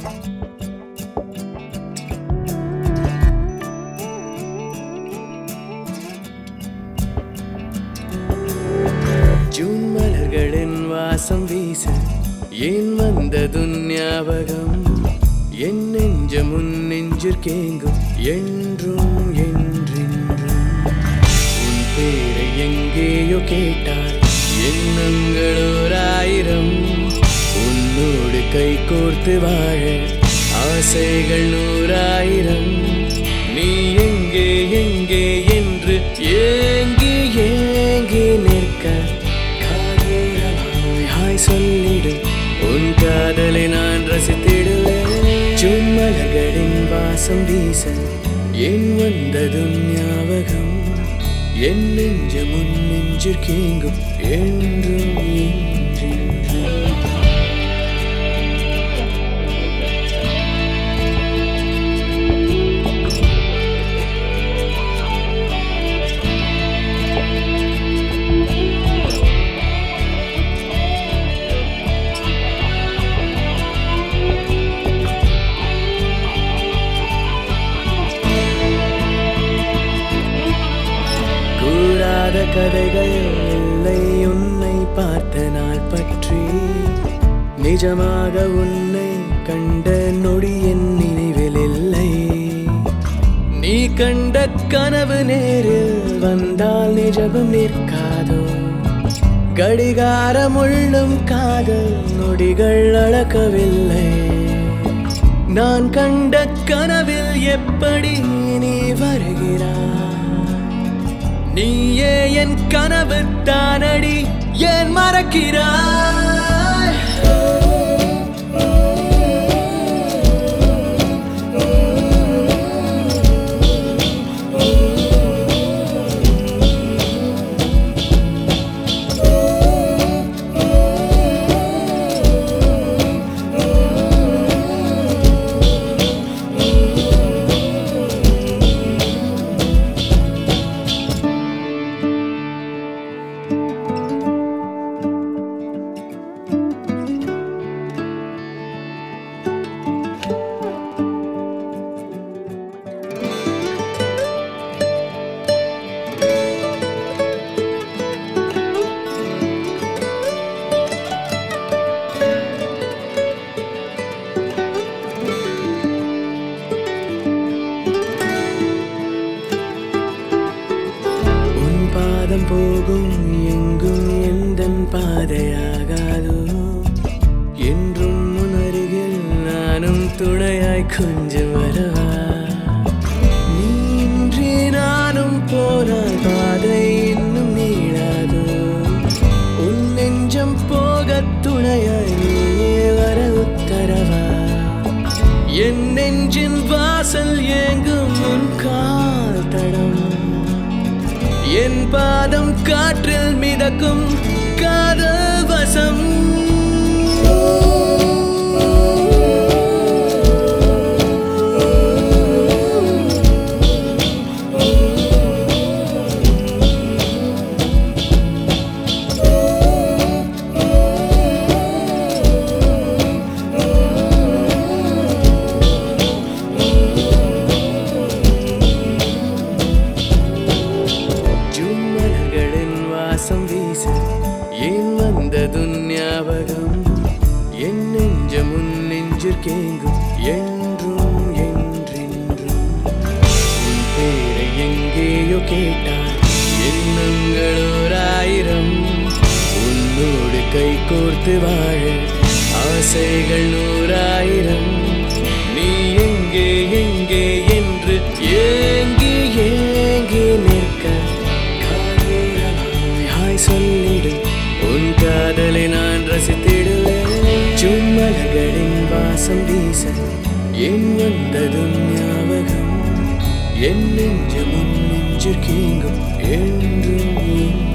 June மலர்களின் வாசம் வீச ஏன் வந்தது ஞாபகம் என் நெஞ்சம் உன் நெஞ்சிற்கேங்கும் என்றும் என்றென்றும் உன் பேரை எங்கேயோ கேட்டால் எண்ணங்கள் ஓராயிரம் உன்னோடு கை கோர்த்து வாழ ஆசைகள் நூறாயிரம் நீ எங்கே எங்கே என்று ஏங்கி ஏங்கி நிற்க காதலாய் சொல்லிடு உன் காதலை நான் ரசித்திடுவேன் ஜூன் மலர்களின் வாசம் வீச ஏன் வந்தது ஞாபகம் என் நெஞ்சம் உன் நெஞ்சிற்கேங்கும் என்றும் என்றென்றும் கூறாத கதைகள் இல்லை உன்னை பார்த்த நாள் பற்றி நிஜமாக உன்னை கண்ட நொடி என் நினைவில் இல்லை நீ கண்ட கனவு நேரில் வந்தால் நிஜமும் நிற்காதோ கடிகாரம் உள்ளும் காதல் நொடிகள் அளக்கவில்லை நான் கண்ட கனவில் எப்படி நீ வருகிறாய் நீயே என் கனவு தானடி ஏன் மறக்கிறாய் பாதம் போகும் எங்கும் எந்தன் பாதையாகாதோ என்றும் உணருகில் நானும் துணையாய் கொஞ்சம் வரவா நீன்றி நானும் போனால் பாதை இன்னும் நீளாதோ உன் நெஞ்சம் போக துணையாய் நீயே வர உத்தரவா என் நெஞ்சின் வாசல் ஏங்கும் உன் கால் தடம் என் பாதம் காற்றில் மிதக்கும் காதல் வசம் வாசம் வீச ஏன் வந்தது ஞாபகம் என் நெஞ்சம் உன் நெஞ்சிற்கேங்கும் என்றும் என்றென்றும் உன் பேரை எங்கேயோ கேட்டால் எண்ணங்கள் ஓராயிரம் உன்னோடு கை கோர்த்து வாழ ஆசைகள் நூறாயிரம் நீ எங்கே எங்கே என்று ஏங்கி ஏங்கி நிற்க சொல்லிடு உன் காதலை நான் ரசித்திடுவேன் ஜூன் மலர்களின் வாசம் வீச ஏன் வந்தது ஞாபகம் என் நெஞ்சம் உன் நெஞ்சிற்கேங்கும் என்றும்